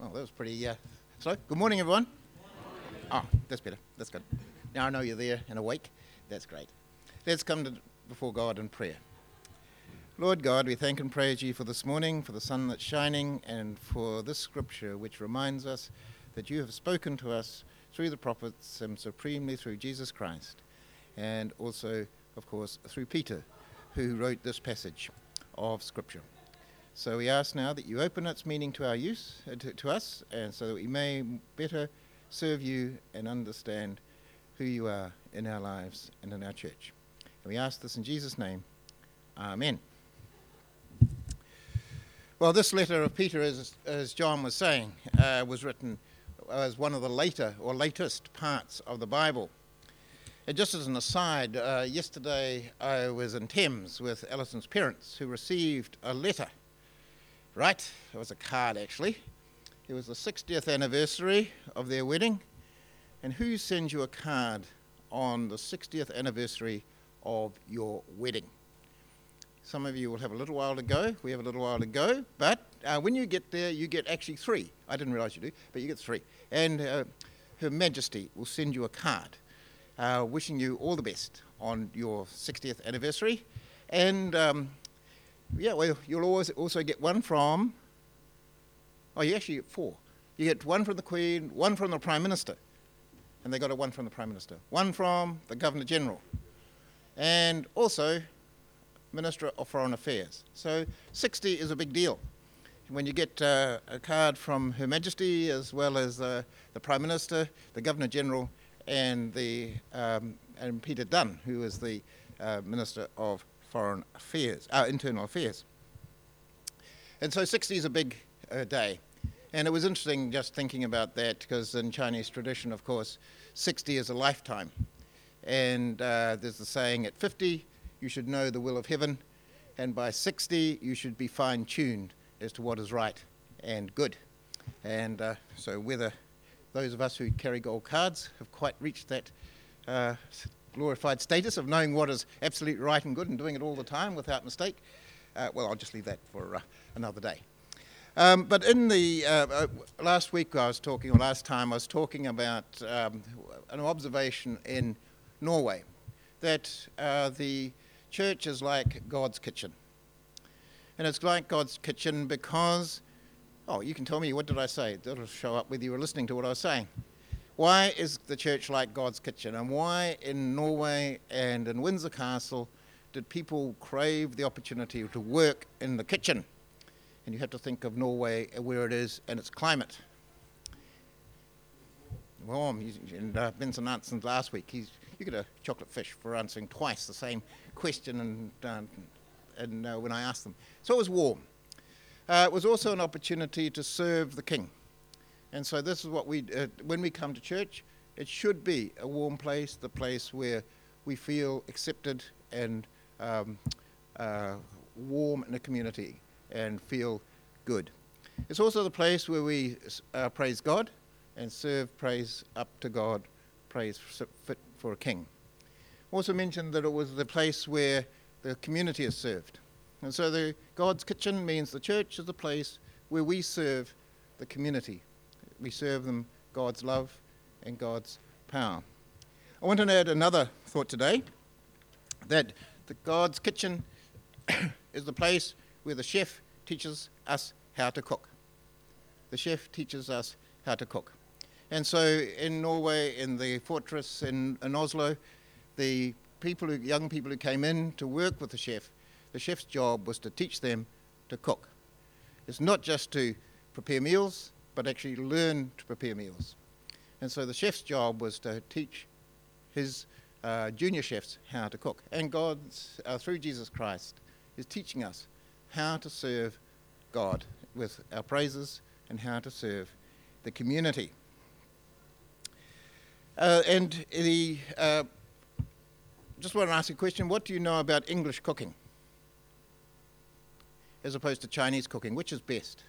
Well, that was pretty slow. Good morning, everyone. Oh, that's better. That's good. Now I know you're there and awake. That's great. Let's come before God in prayer. Lord God, we thank and praise you for this morning, for the sun that's shining, and for this scripture which reminds us that you have spoken to us through the prophets and supremely through Jesus Christ, and also, of course, through Peter, who wrote this passage of scripture. So we ask now that you open its meaning to our use, to us, and so that we may better serve you and understand who you are in our lives and in our church. And we ask this in Jesus' name. Amen. Well, this letter of Peter, as John was saying, was written as one of the latest parts of the Bible. And just as an aside, yesterday I was in Thames with Alison's parents, who received a letter. Right, it was a card actually. It was the 60th anniversary of their wedding. And who sends you a card on the 60th anniversary of your wedding? Some of you will have a little while to go. We have a little while to go. But when you get there, you get actually 3. I didn't realise you do, but you get 3. And Her Majesty will send you a card wishing you all the best on your 60th anniversary. And well, you'll always also get one from, you actually get 4. You get one from the Queen, one from the Prime Minister, and they got one from the Prime Minister, one from the Governor General, and also Minister of Foreign Affairs. So 60 is a big deal. When you get a card from Her Majesty, as well as the Prime Minister, the Governor General, and and Peter Dunn, who is the Minister of Foreign Affairs, Internal Affairs. And so 60 is a big day. And it was interesting just thinking about that, because in Chinese tradition, of course, 60 is a lifetime. And there's the saying, at 50, you should know the will of heaven, and by 60, you should be fine-tuned as to what is right and good. And so whether those of us who carry gold cards have quite reached that glorified status of knowing what is absolutely right and good and doing it all the time without mistake, well, I'll just leave that for another day. But in the last time I was talking about an observation in Norway, that the church is like God's kitchen. And it's like God's kitchen because, you can tell me, what did I say? It'll show up whether you were listening to what I was saying. Why is the church like God's kitchen? And why in Norway and in Windsor Castle did people crave the opportunity to work in the kitchen? And you have to think of Norway, where it is, and its climate. Warm. And Vincent answered last week. You get a chocolate fish for answering twice the same question and when I asked them. So it was warm. It was also an opportunity to serve the King. And so this is what when we come to church, it should be a warm place, the place where we feel accepted and warm in the community and feel good. It's also the place where we praise God and serve praise up to God, praise fit for a king. Also mentioned that it was the place where the community is served. And so God's kitchen means the church is the place where we serve the community. We serve them God's love and God's power. I want to add another thought today, that God's kitchen is the place where the chef teaches us how to cook. The chef teaches us how to cook. And so in Norway, in the fortress in Oslo, the young people who came in to work with the chef's job was to teach them to cook. It's not just to prepare meals, but actually learn to prepare meals. And so the chef's job was to teach his junior chefs how to cook. And God, through Jesus Christ, is teaching us how to serve God with our praises and how to serve the community. Just want to ask a question. What do you know about English cooking as opposed to Chinese cooking? Which is best?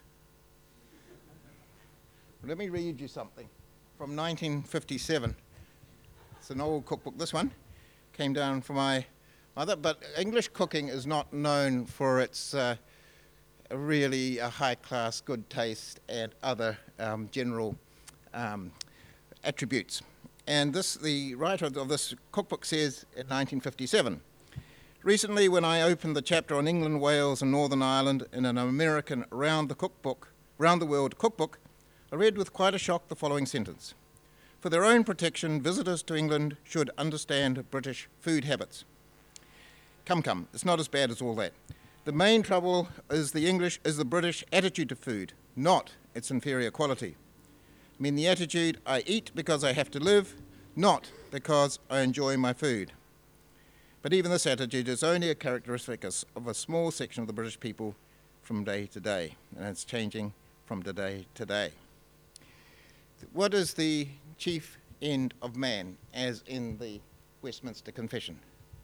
Let me read you something from 1957. It's an old cookbook, this one. Came down from my mother. But English cooking is not known for its really a high class, good taste, and other general attributes. And the writer of this cookbook says in 1957, recently when I opened the chapter on England, Wales and Northern Ireland in an American round the world cookbook, I read with quite a shock the following sentence. For their own protection, visitors to England should understand British food habits. Come, it's not as bad as all that. The main trouble is the British attitude to food, not its inferior quality. I mean the attitude, I eat because I have to live, not because I enjoy my food. But even this attitude is only a characteristic of a small section of the British people from day to day, and it's changing from day to day. What is the chief end of man, as in the Westminster Confession?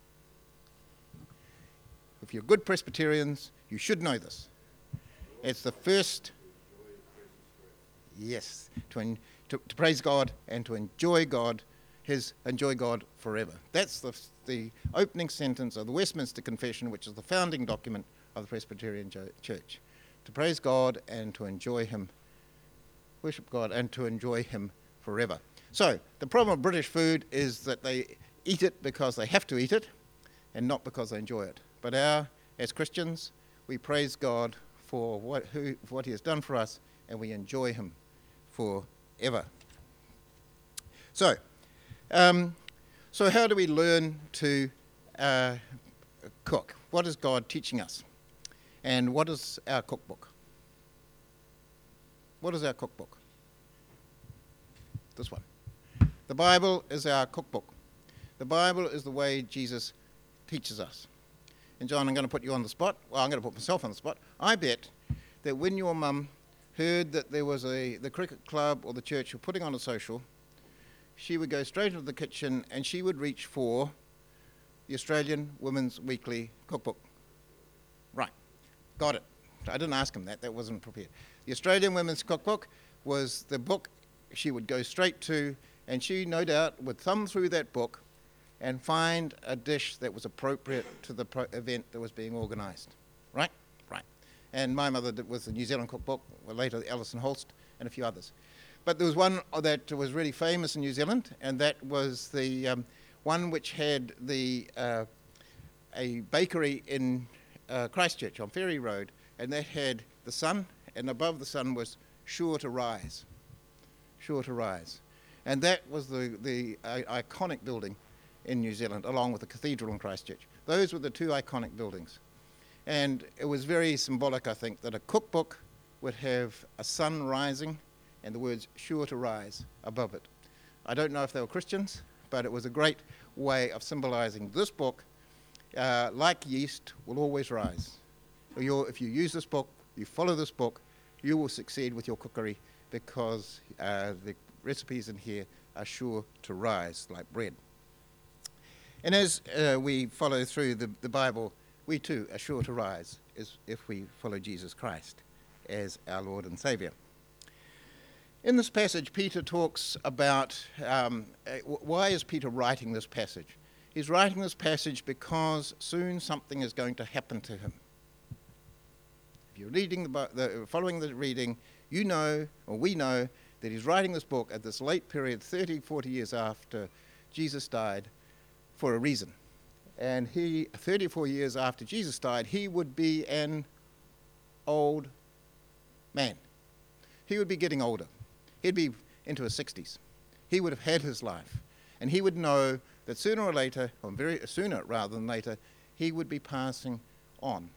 If you're good Presbyterians, you should know this. It's the first, yes, to praise God and to enjoy God, enjoy God forever. That's the opening sentence of the Westminster Confession, which is the founding document of the Presbyterian Church. To praise God and to enjoy Him, worship God and to enjoy Him forever. So, the problem of British food is that they eat it because they have to eat it and not because they enjoy it. But as Christians, we praise God for what He has done for us, and we enjoy Him forever. So how do we learn to cook? What is God teaching us? And what is our cookbook? What is our cookbook? This one. The Bible is our cookbook. The Bible is the way Jesus teaches us. And John, I'm going to put you on the spot. Well, I'm going to put myself on the spot. I bet that when your mum heard that there was the cricket club or the church were putting on a social, she would go straight into the kitchen and she would reach for the Australian Women's Weekly Cookbook. Right. Got it. I didn't ask him that. That wasn't prepared. The Australian Women's Cookbook was the book she would go straight to, and she, no doubt, would thumb through that book and find a dish that was appropriate to the event that was being organised. Right? Right. And my mother did with the New Zealand Cookbook, or later Alison Holst, and a few others. But there was one that was really famous in New Zealand, and that was the one which had a bakery in Christchurch on Ferry Road, and that had the sun, and above the sun was sure to rise. Sure to rise. And that was the iconic building in New Zealand, along with the cathedral in Christchurch. Those were the two iconic buildings. And it was very symbolic, I think, that a cookbook would have a sun rising and the words sure to rise above it. I don't know if they were Christians, but it was a great way of symbolizing this book, like yeast, will always rise. If you use this book, you follow this book, you will succeed with your cookery, because the recipes in here are sure to rise like bread. And as we follow through the Bible, we too are sure to rise if we follow Jesus Christ as our Lord and Saviour. In this passage, Peter talks about why is Peter writing this passage? He's writing this passage because soon something is going to happen to him. If you're reading following the reading, you know, or we know, that he's writing this book at this late period, 30, 40 years after Jesus died, for a reason. And 34 years after Jesus died, he would be an old man. He would be getting older. He'd be into his 60s. He would have had his life. And he would know that sooner or later, or sooner rather than later, he would be passing on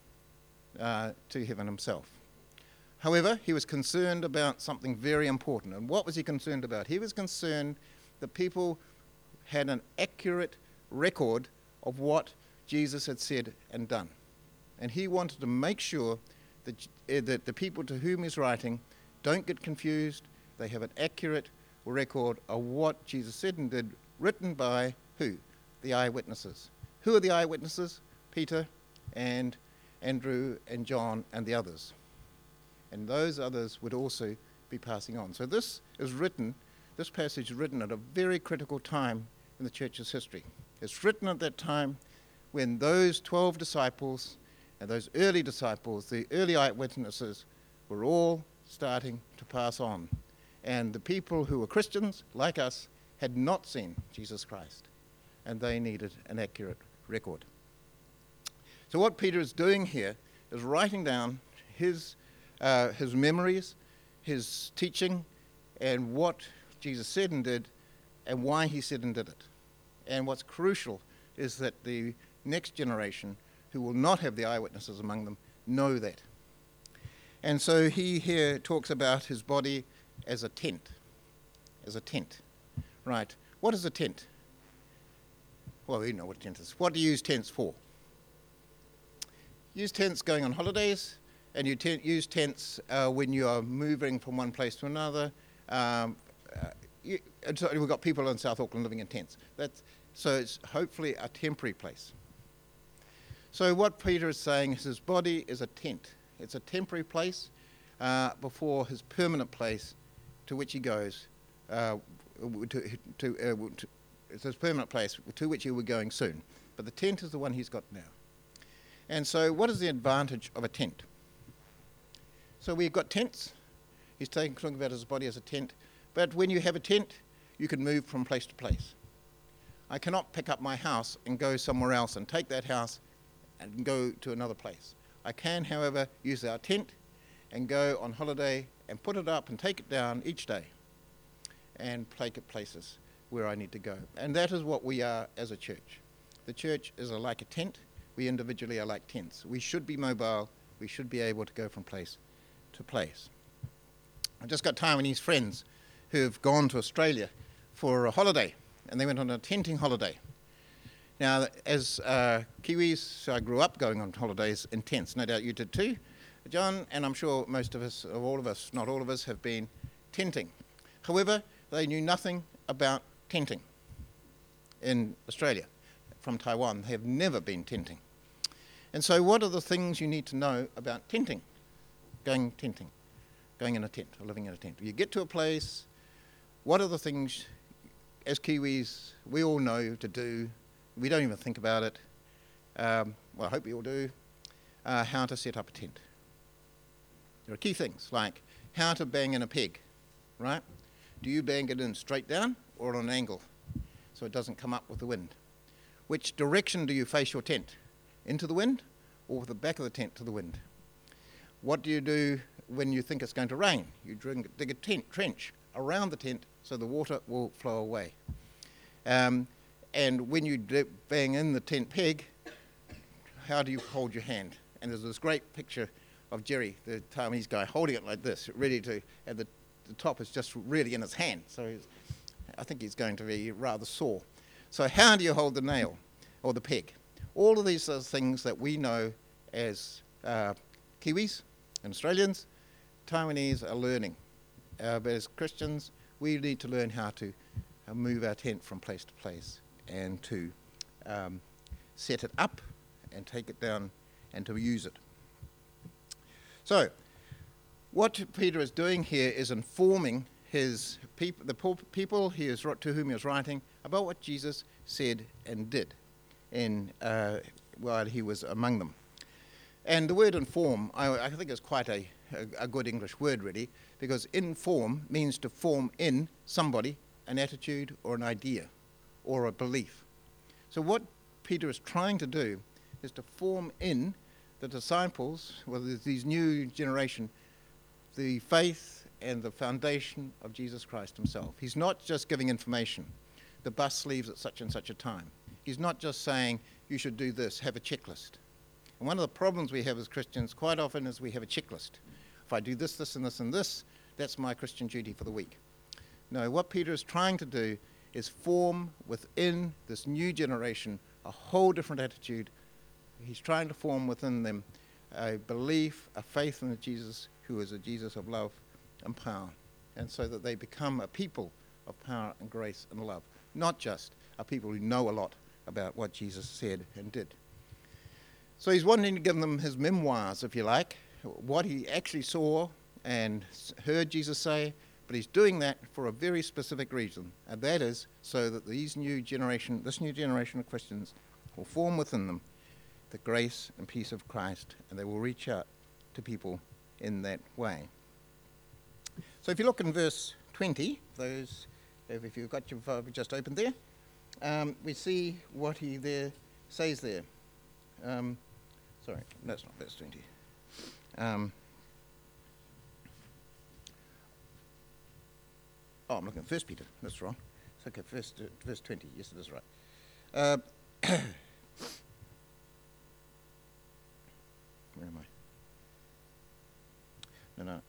to heaven himself. However, he was concerned about something very important. And what was he concerned about? He was concerned that people had an accurate record of what Jesus had said and done. And he wanted to make sure that the people to whom he's writing don't get confused. They have an accurate record of what Jesus said and did, written by who? The eyewitnesses. Who are the eyewitnesses? Peter and Andrew and John and the others. And those others would also be passing on. So this passage is written at a very critical time in the church's history. It's written at that time when those 12 disciples And those early disciples, the early eyewitnesses, were all starting to pass on. And the people who were Christians, like us, had not seen Jesus Christ, and they needed an accurate record. So what Peter is doing here is writing down his memories, his teaching, and what Jesus said and did, and why he said and did it. And what's crucial is that the next generation, who will not have the eyewitnesses among them, know that. And so he here talks about his body as a tent. As a tent. Right. What is a tent? Well, you know what a tent is. What do you use tents for? Use tents going on holidays, and you use tents when you are moving from one place to another. We've got people in South Auckland living in tents. So it's hopefully a temporary place. So what Peter is saying is his body is a tent. It's a temporary place before his permanent place to which he goes. It's his permanent place to which he will be going soon. But the tent is the one he's got now. And so what is the advantage of a tent? So we've got tents. He's talking about his body as a tent. But when you have a tent, you can move from place to place. I cannot pick up my house and go somewhere else and take that house and go to another place. I can, however, use our tent and go on holiday and put it up and take it down each day and take it places where I need to go. And that is what we are as a church. The church is like a tent. We individually are like tents. We should be mobile. We should be able to go from place to place. I've just got Taiwanese friends who have gone to Australia for a holiday, and they went on a tenting holiday. Now, as Kiwis, I grew up going on holidays in tents. No doubt you did too, John, and I'm sure most of us, or all of us, not all of us, have been tenting. However, they knew nothing about tenting in Australia. From Taiwan, they have never been tenting. And so what are the things you need to know about tenting? Going in a tent, or living in a tent. You get to a place, what are the things, as Kiwis, we all know to do? We don't even think about it. Well, I hope you all do. How to set up a tent. There are key things, like how to bang in a peg, right? Do you bang it in straight down or on an angle so it doesn't come up with the wind? Which direction do you face your tent? Into the wind or with the back of the tent to the wind? What do you do when you think it's going to rain? You dig a trench around the tent so the water will flow away. And when you bang in the tent peg, how do you hold your hand? And there's this great picture of Jerry, the Taiwanese guy, holding it like this, ready to, and the top is just really in his hand. So I think he's going to be rather sore. So how do you hold the nail or the peg? All of these are things that we know as Kiwis and Australians. Taiwanese are learning. But as Christians, we need to learn how to move our tent from place to place and to set it up and take it down and to use it. So what Peter is doing here is informing his people, the people to whom he is writing, about what Jesus said and did while he was among them. And the word inform, I think is quite a good English word, really, because inform means to form in somebody an attitude or an idea or a belief. So what Peter is trying to do is to form in the disciples, well, these new generation, the faith and the foundation of Jesus Christ himself. He's not just giving information. The bus leaves at such and such a time. He's not just saying, you should do this, have a checklist. And one of the problems we have as Christians quite often is we have a checklist. If I do this, this, and this, and this, that's my Christian duty for the week. No, what Peter is trying to do is form within this new generation a whole different attitude. He's trying to form within them a belief, a faith in Jesus, who is a Jesus of love and power, and so that they become a people of power and grace and love, not just a people who know a lot about what Jesus said and did. So he's wanting to give them his memoirs, if you like, what he actually saw and heard Jesus say, but he's doing that for a very specific reason, and that is so that this new generation of Christians will form within them the grace and peace of Christ, and they will reach out to people in that way. So if you look in verse 20, if you've got your Bible just opened there, we see what he there says there. Sorry, that's not verse 20. I'm looking at 1 Peter. That's wrong. It's okay, verse 20. Yes, it is right. Where am I? No.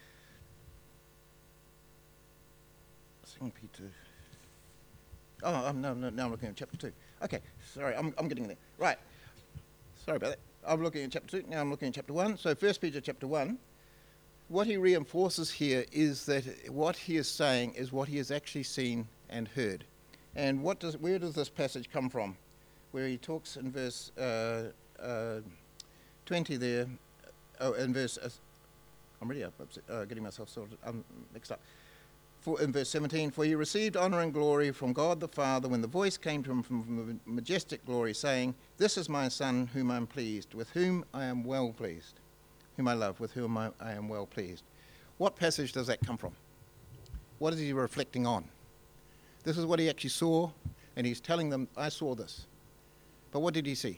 2 Peter. Oh, no, now I'm looking at chapter 2. Okay, sorry, I'm getting there. Right. Sorry about that. I'm looking at chapter 2, now I'm looking at chapter 1. So 1 Peter chapter 1, what he reinforces here is that what he is saying is what he has actually seen and heard. And where does this passage come from? Where he talks in verse 20 there, in verse, I'm really getting myself sorted, I'm mixed up. In verse 17, for he received honor and glory from God the Father when the voice came to him from majestic glory, saying, this is my Son whom I am pleased, with whom I am well pleased, whom I love, with whom I am well pleased. What passage does that come from? What is he reflecting on? This is what he actually saw, and he's telling them, I saw this. But what did he see?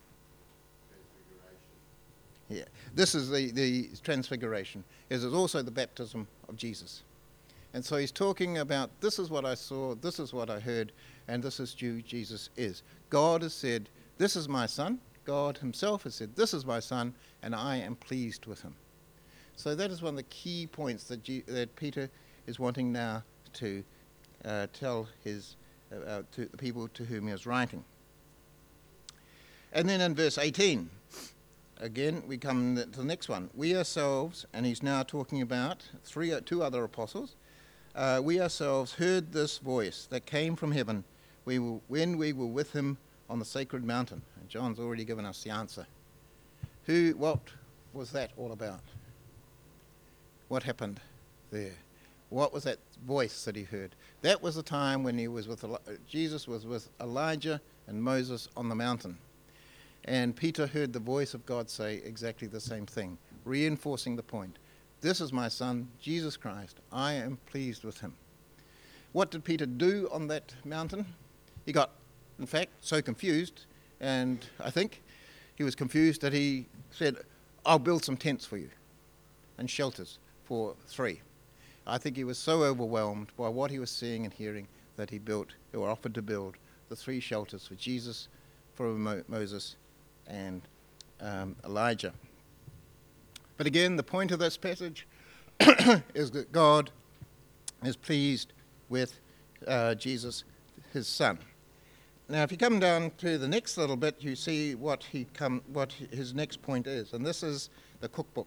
Yeah, this is the transfiguration. It is also the baptism of Jesus. And so he's talking about, this is what I saw, this is what I heard, and this is who Jesus is. God has said, this is my Son. God himself has said, this is my Son, and I am pleased with him. So that is one of the key points that Peter is wanting now to tell to the people to whom he is writing. And then in verse 18, again, we come to the next one. We ourselves, and he's now talking about two other apostles, we ourselves heard this voice that came from heaven when we were with him on the sacred mountain. And John's already given us the answer. What was that all about? What happened there? What was that voice that he heard? That was the time when Jesus was with Elijah and Moses on the mountain. And Peter heard the voice of God say exactly the same thing, reinforcing the point. This is my Son, Jesus Christ. I am pleased with him. What did Peter do on that mountain? He got, in fact, so confused, and I think he was confused that he said, I'll build some tents for you and shelters for 3. I think he was so overwhelmed by what he was seeing and hearing that he built, or offered to build, the 3 shelters for Jesus, for Moses, and Elijah. But again, the point of this passage is that God is pleased with Jesus, his Son. Now, if you come down to the next little bit, you see what his next point is, and this is the cookbook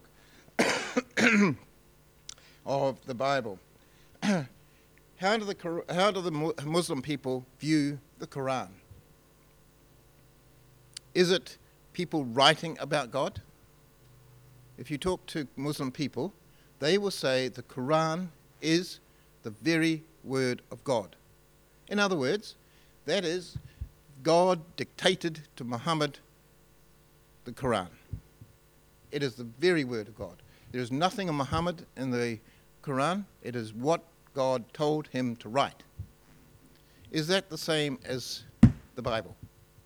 of the Bible. How do the Muslim people view the Quran? Is it people writing about God? If you talk to Muslim people, they will say the Quran is the very word of God. In other words, that is, God dictated to Muhammad the Quran. It is the very word of God. There is nothing of Muhammad in the Quran. It is what God told him to write. Is that the same as the Bible?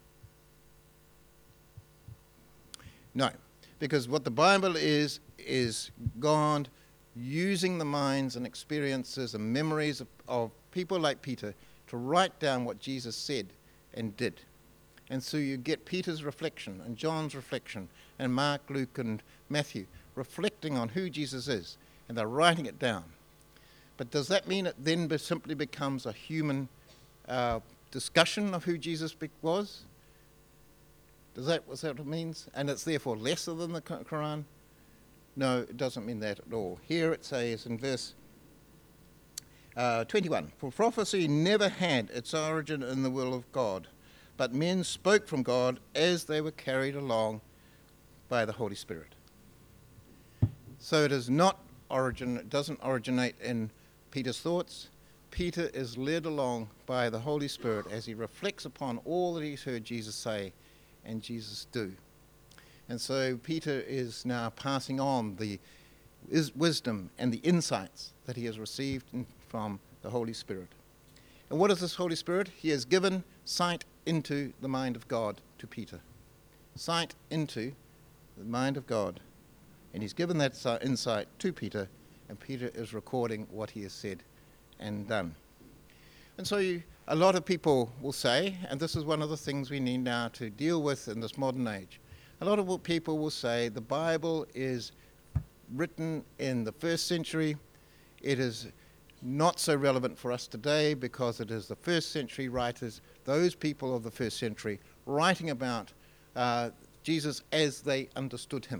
No. Because what the Bible is God using the minds and experiences and memories of people like Peter to write down what Jesus said and did. And so you get Peter's reflection and John's reflection and Mark, Luke, and Matthew reflecting on who Jesus is, and they're writing it down. But does that mean it then simply becomes a human discussion of who Jesus was? Is that what it means? And it's therefore lesser than the Quran? No, it doesn't mean that at all. Here it says in verse 21, for prophecy never had its origin in the will of God, but men spoke from God as they were carried along by the Holy Spirit. So it doesn't originate in Peter's thoughts. Peter is led along by the Holy Spirit as he reflects upon all that he's heard Jesus say, and Jesus do. And so Peter is now passing on the wisdom and the insights that he has received from the Holy Spirit. And what is this Holy Spirit? He has given sight into the mind of God to Peter. Sight into the mind of God. And he's given that insight to Peter, and Peter is recording what he has said and done. And so a lot of people will say, and this is one of the things we need now to deal with in this modern age, a lot of people will say the Bible is written in the first century. It is not so relevant for us today because it is the first century writers, those people of the first century, writing about Jesus as they understood him.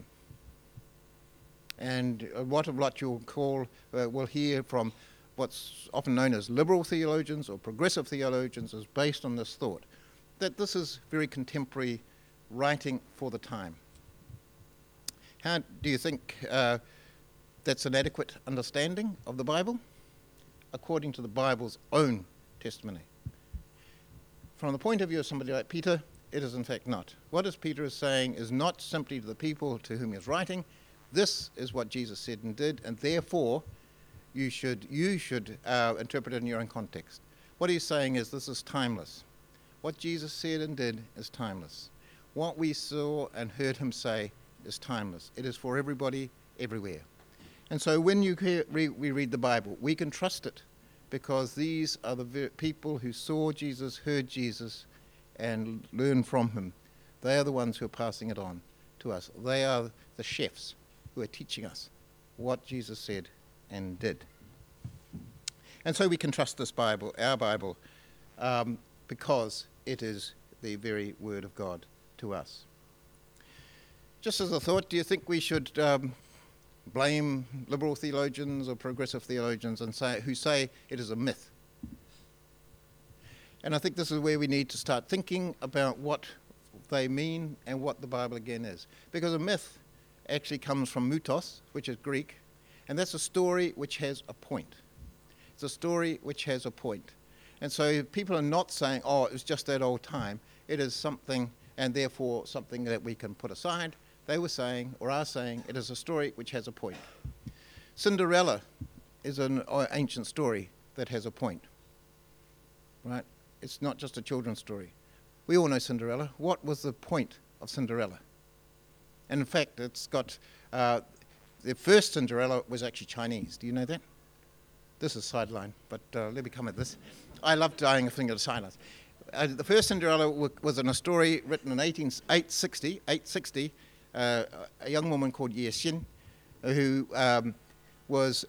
And what you'll will hear from what's often known as liberal theologians or progressive theologians is based on this thought, that this is very contemporary writing for the time. How do you think that's an adequate understanding of the Bible? According to the Bible's own testimony. From the point of view of somebody like Peter, it is in fact not. What Peter is saying is not simply to the people to whom he is writing, this is what Jesus said and did, and therefore you should interpret it in your own context. What he's saying is this is timeless. What Jesus said and did is timeless. What we saw and heard him say is timeless. It is for everybody, everywhere. And so when we read the Bible, we can trust it because these are the people who saw Jesus, heard Jesus, and learned from him. They are the ones who are passing it on to us. They are the chefs who are teaching us what Jesus said and did. And so we can trust this Bible, our Bible, because it is the very Word of God to us. Just as a thought, do you think we should blame liberal theologians or progressive theologians who say it is a myth? And I think this is where we need to start thinking about what they mean and what the Bible again is. Because a myth actually comes from mythos, which is Greek, and that's a story which has a point. It's a story which has a point. And so people are not saying, oh, it was just that old time. It is something, and therefore something that we can put aside. They were saying, or are saying, it is a story which has a point. Cinderella is an ancient story that has a point, right? It's not just a children's story. We all know Cinderella. What was the point of Cinderella? And in fact, it's got, the first Cinderella was actually Chinese. Do you know that? This is sideline, but let me come at this. I love dying a thing at a sideline. The first Cinderella was in a story written in 860, a young woman called Ye Xin, who was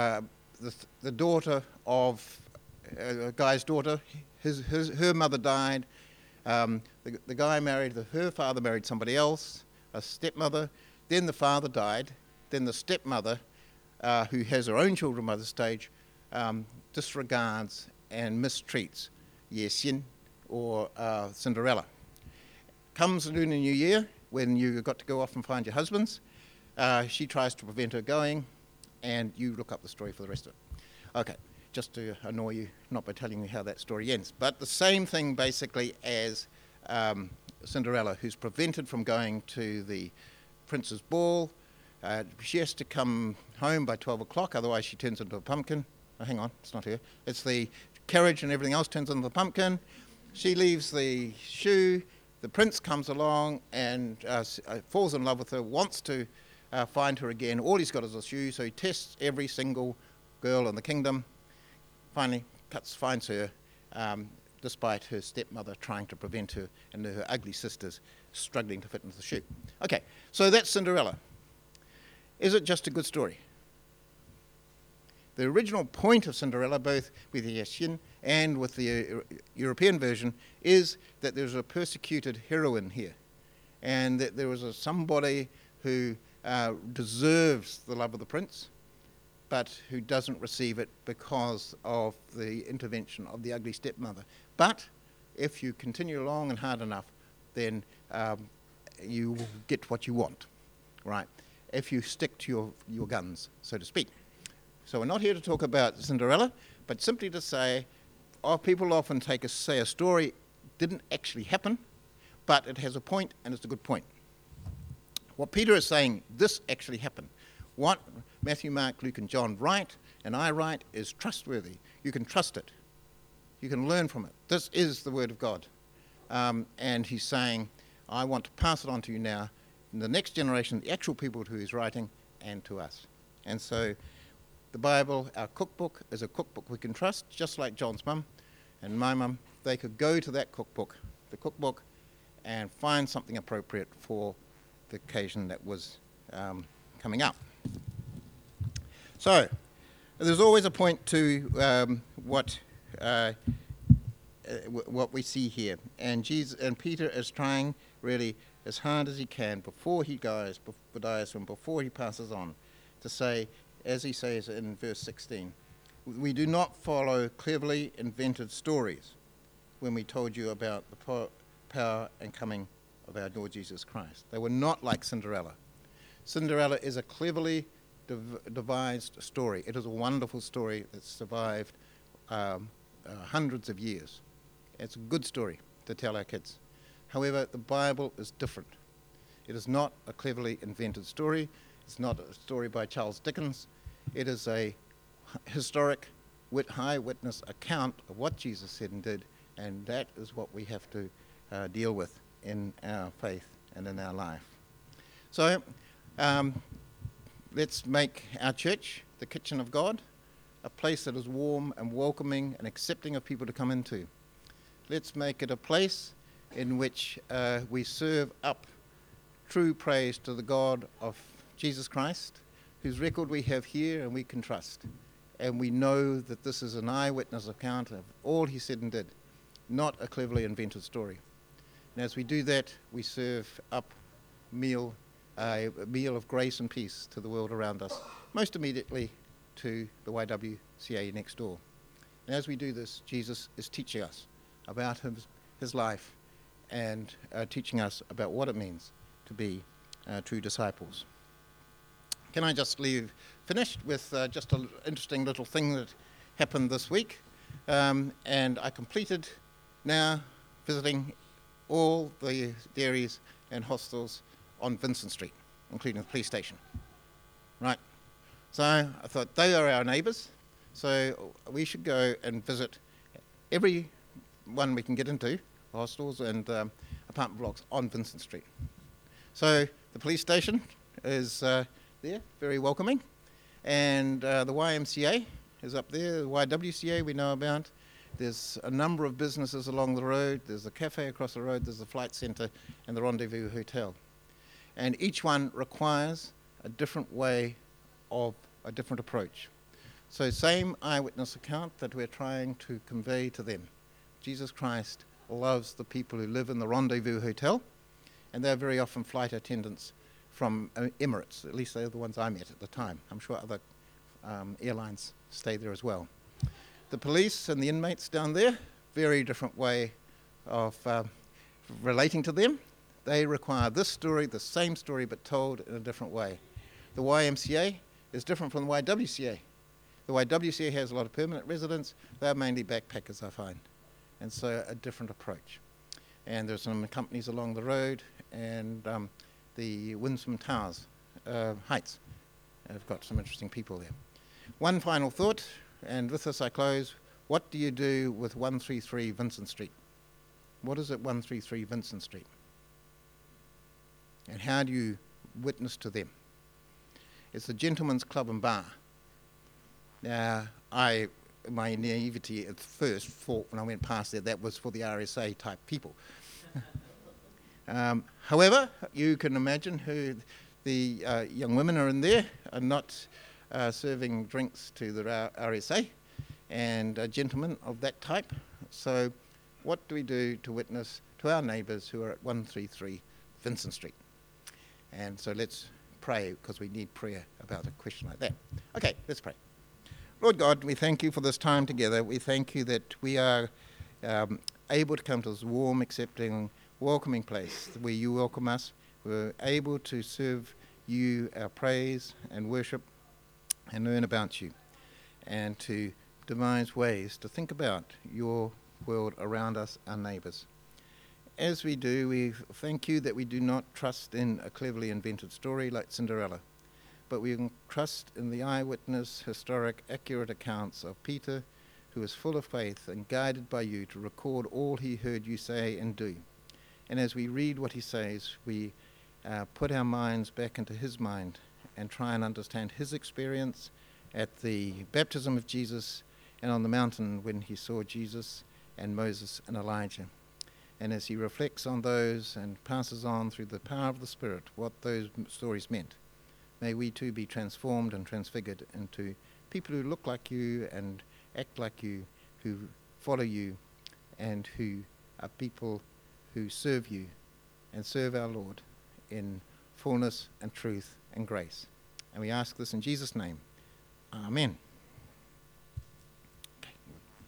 the daughter of a guy's daughter. Her mother died. The guy married, her father married somebody else, a stepmother. Then the father died. Then the stepmother, who has her own children by this stage, disregards and mistreats Ye Xin, or Cinderella. Comes the Lunar New Year, when you've got to go off and find your husbands. She tries to prevent her going, and you look up the story for the rest of it. Okay, just to annoy you, not by telling you how that story ends. But the same thing basically as Cinderella, who's prevented from going to the prince's ball. She has to come home by 12 o'clock, otherwise she turns into a pumpkin. Oh, hang on, it's not her. It's the carriage and everything else turns into the pumpkin. She leaves the shoe. The prince comes along and falls in love with her, wants to find her again. All he's got is a shoe, so he tests every single girl in the kingdom. Finally, finds her, despite her stepmother trying to prevent her and her ugly sisters struggling to fit into the shoe. Okay, so that's Cinderella. Is it just a good story? The original point of Cinderella, both with the Ye Xin and with the European version, is that there's a persecuted heroine here, and that there was somebody who deserves the love of the prince, but who doesn't receive it because of the intervention of the ugly stepmother. But if you continue along and hard enough, then you will get what you want, right? If you stick to your guns, so to speak. So we're not here to talk about Cinderella, but simply to say, people often say a story didn't actually happen, but it has a point, and it's a good point. What Peter is saying, this actually happened. What Matthew, Mark, Luke, and John write, and I write, is trustworthy. You can trust it. You can learn from it. This is the Word of God. And he's saying, I want to pass it on to you now, in the next generation, the actual people to who he's writing, and to us. And so the Bible, our cookbook, is a cookbook we can trust, just like John's mum and my mum. They could go to that cookbook, the cookbook, and find something appropriate for the occasion that was coming up. So there's always a point to what we see here, and Peter is trying really as hard as he can before he dies and before he passes on, to say, as he says in verse 16, we do not follow cleverly invented stories when we told you about the power and coming of our Lord Jesus Christ. They were not like Cinderella. Cinderella is a cleverly devised story. It is a wonderful story that survived hundreds of years. It's a good story to tell our kids. However, the Bible is different. It is not a cleverly invented story. It's not a story by Charles Dickens. It is a historic, high witness account of what Jesus said and did, and that is what we have to deal with in our faith and in our life. So let's make our church, the kitchen of God, a place that is warm and welcoming and accepting of people to come into. Let's make it a place in which we serve up true praise to the God of Jesus Christ, whose record we have here and we can trust. And we know that this is an eyewitness account of all he said and did, not a cleverly invented story. And as we do that, we serve up a meal of grace and peace to the world around us, most immediately to the YWCA next door. And as we do this, Jesus is teaching us about his life and teaching us about what it means to be true disciples. Can I just leave finished with just an interesting little thing that happened this week? And I completed now visiting all the dairies and hostels on Vincent Street, including the police station. Right. So I thought they are our neighbours, so we should go and visit every one we can get into, hostels and apartment blocks on Vincent Street. So the police station is there, very welcoming, and the YMCA is up there, the YWCA we know about. There's a number of businesses along the road. There's a cafe across the road, there's the flight centre and the Rendezvous Hotel. And each one requires a different way of a different approach. So same eyewitness account that we're trying to convey to them. Jesus Christ loves the people who live in the Rendezvous Hotel, and they're very often flight attendants from Emirates. At least they're the ones I met at the time. I'm sure other airlines stay there as well. The police and the inmates down there, very different way of relating to them. They require this story, the same story, but told in a different way. The YMCA is different from the YWCA. The YWCA has a lot of permanent residents. They're mainly backpackers, I find. And so a different approach. And there's some companies along the road, and the Winsome Towers Heights have got some interesting people there. One final thought, and with this I close. What do you do with 133 Vincent Street? What is at 133 Vincent Street? And how do you witness to them? It's the Gentleman's Club and Bar. Now, my naivety at first thought when I went past there, that was for the RSA type people. However, you can imagine who the young women are in there, are not serving drinks to the RSA and gentlemen of that type. So what do we do to witness to our neighbours who are at 133 Vincent Street? And so let's pray, because we need prayer about a question like that. Okay, let's pray. Lord God, we thank you for this time together. We thank you that we are able to come to this warm, accepting, welcoming place where you welcome us. We're able to serve you our praise and worship and learn about you, and to devise ways to think about your world around us, our neighbours. as we do, we thank you that we do not trust in a cleverly invented story like Cinderella, but we can trust in the eyewitness, historic, accurate accounts of Peter, who is full of faith and guided by you to record all he heard you say and do. And as we read what he says, we put our minds back into his mind and try and understand his experience at the baptism of Jesus and on the mountain when he saw Jesus and Moses and Elijah. And as he reflects on those and passes on through the power of the Spirit what those stories meant, may we too be transformed and transfigured into people who look like you and act like you, who follow you, and who are people who serve you and serve our Lord in fullness and truth and grace. And we ask this in Jesus' name. Amen.